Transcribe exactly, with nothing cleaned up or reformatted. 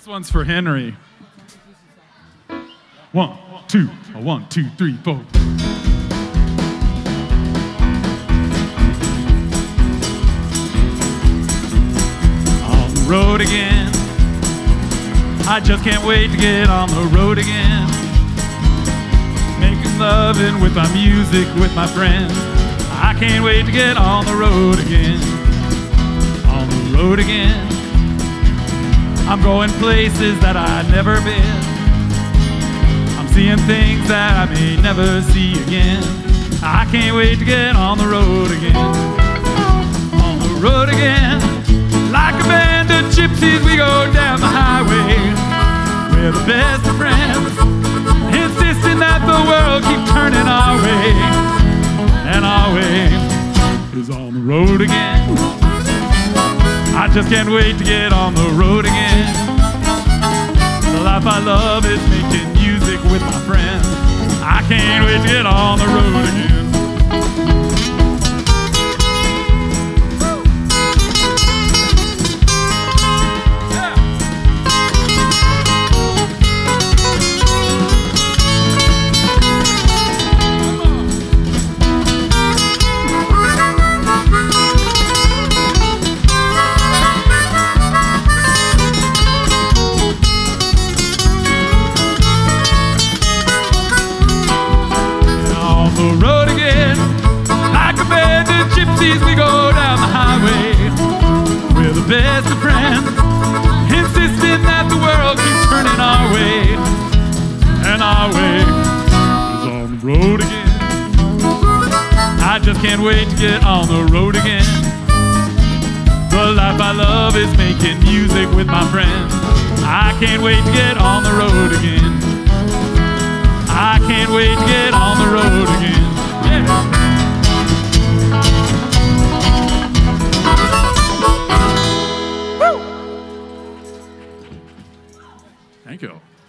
This one's for Henry. One, two, one, two, three, four. On the road again. I just can't wait to get on the road again. Making loving with my music, with my friends. I can't wait to get on the road again. On the road again. I'm going places that I've never been. I'm seeing things that I may never see again. I can't wait to get on the road again. On the road again. Like a band of gypsies, we go down the highway. We're the best of friends, insisting that the world keep turning our way. And our way is on the road again. I just can't wait to get on the road again. The life I love is making music with my friends. I can't wait to get on the road again. We go down the highway. We're the best of friends, insisting that the world keeps turning our way. And our way is on the road again. I just can't wait to get on the road again. The life I love is making music with my friends. I can't wait to get on the road again. I can't wait to get on the road again. Yeah. Thank you.